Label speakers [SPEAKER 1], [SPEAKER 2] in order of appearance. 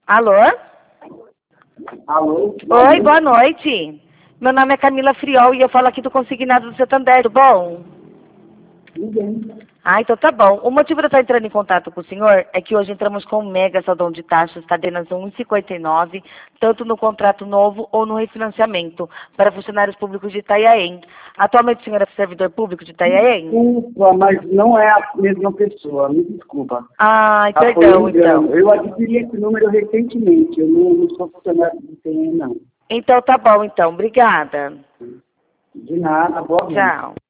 [SPEAKER 1] Alô?
[SPEAKER 2] Alô?
[SPEAKER 1] Oi, boa noite. Meu nome é Camila Friol e eu falo aqui do Consignado do Santander, tudo bom?
[SPEAKER 2] Ninguém.
[SPEAKER 1] Ah, então tá bom. O motivo de eu estar entrando em contato com o senhor é que hoje entramos com um mega saldão de taxas, está apenas 1,59, tanto no contrato novo ou no refinanciamento, para funcionários públicos de Itanhaém. Atualmente o senhor é servidor público de Itanhaém?
[SPEAKER 2] Desculpa, mas não é a mesma pessoa, me desculpa.
[SPEAKER 1] Ai,
[SPEAKER 2] Tá, foi
[SPEAKER 1] perdão,
[SPEAKER 2] um engano.
[SPEAKER 1] então.
[SPEAKER 2] Eu adquiri esse número recentemente, eu não sou funcionário do TN, não.
[SPEAKER 1] Então tá bom, então. Obrigada.
[SPEAKER 2] De nada, boa noite.
[SPEAKER 1] Tchau.